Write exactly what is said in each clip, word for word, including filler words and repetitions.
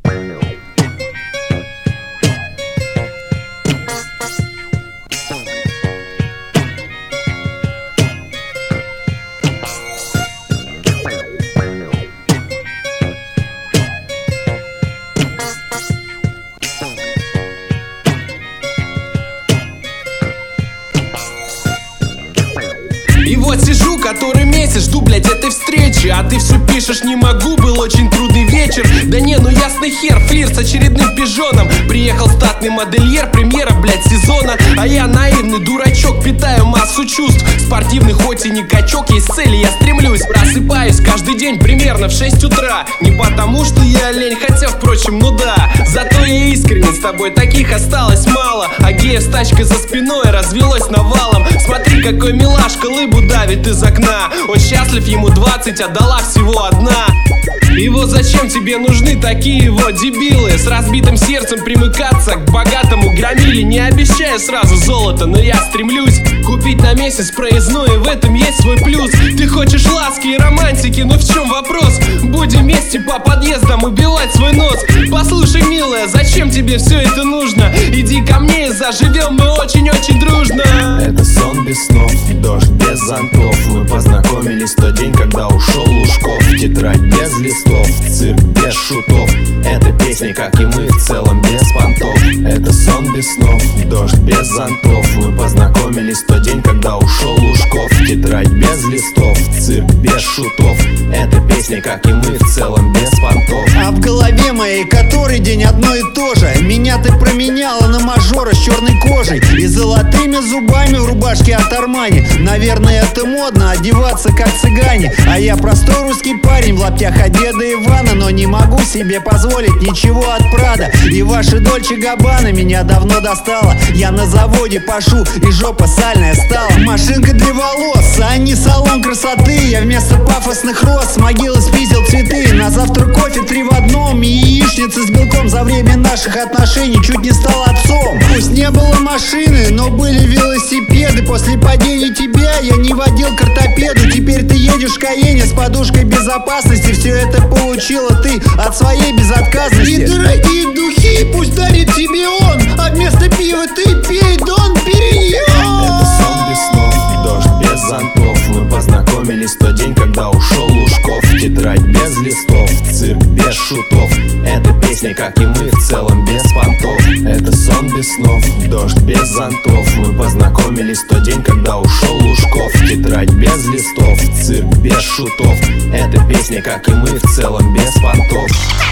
И вот сижу, который месяц, жду, блять, этой встречи. А ты все пишешь, не могу, был очень трудный вечер. Да не, ну ясный хер, флирт с очередным пижоном. Приехал статный модельер, премьера, блять, сезона. А я наивный дурачок, питаю массу чувств. Спортивный хоть и не качок, есть цели, я стремлюсь. Просыпаюсь каждый день примерно в шесть утра. Не потому что я лень, хотя, впрочем, ну да. Зато я искренен с тобой, таких осталось мало. А геев с тачкой за спиной развелось навалом. Смотри, какой милашка лыбу давит из окна. Он счастлив, ему двадцать, а дала всего одна. И вот зачем тебе нужны такие вот дебилы? С разбитым сердцем примыкаться к богатому громиле. Не обещаю сразу золото, но я стремлюсь купить на месяц проездной, и в этом есть свой плюс. Ты хочешь ласки и романтики, но в чем вопрос? Будем вместе по подъездам убивать свой нос. Послушай, милая, зачем тебе все это нужно? Иди ко мне и заживем мы очень-очень дружно. Это сон без снов, дождь без зонтов. Мы познакомились в тот день, когда ушел Лужков. Тетрадь без листов, цирк без шутов. Это песни, как и мы, в целом без понтов. Это сон без снов, дождь без зонтов. Мы познакомились в тот день, когда ушел Лужков. Тетрадь без листов, цирк без шутов. Это песни, как и мы, в целом без понтов. А в голове моей который день одно и то же. Меня ты променяла на мажора с черной кожей и золотыми зубами в рубашке от Армани. Наверное, это модно одеваться как цыгане. А я простой русский парень в лаптях от деда Ивана. Но не могу себе позволить ничего от Прада. И ваши Дольче Габбана меня давно достала. Я на заводе пашу, и жопа сальная стала. Машинка для волос, а не салон красоты. Я вместо пафосных роз с могилы спиздил цветы. На завтра кофе три в одном и яичница с белком. За время наших отношений чуть не стал отцом. Пусть не было машины, но были велосипеды. После падения тебя я не водил к ортопеду. Теперь ты едешь в Каене с подушкой безопасности. Все это получила ты от своей безотказности. И дорогие духи пусть дарит тебе он, а вместо пива ты пей Дон Периньон. Это сон без снов, дождь без зонтов. Мы познакомились в тот день, когда ушел Лужков. Тетрадь без листов, цирк без шутов. Это песни, как и мы, в целом без понтов. Это сон без снов, дождь без зонтов. Мы познакомились в тот день, когда ушел Лужков. Тетрадь без листов, цирк без шутов. Это песни, как и мы, в целом без понтов.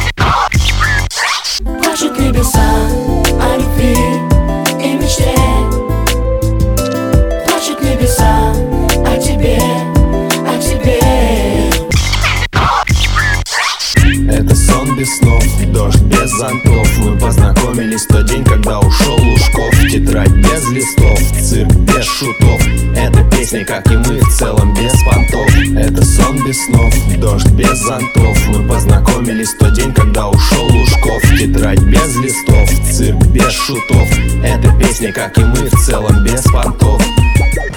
Плачут небеса о любви и мечте. Плачут небеса о тебе, о тебе. Это сон без снов, дождь без зонтов. Мы познакомились в тот день, когда ушел Лужков. Тетрадь без листов, цирк без шутов. Это песни, как и мы, в целом без понтов. Это сон без снов, дождь без зонтов. Мы познакомились в тот день, когда ушел Лужков. Тетрадь без листов, цирк без шутов. Это песни, как и мы, в целом без понтов.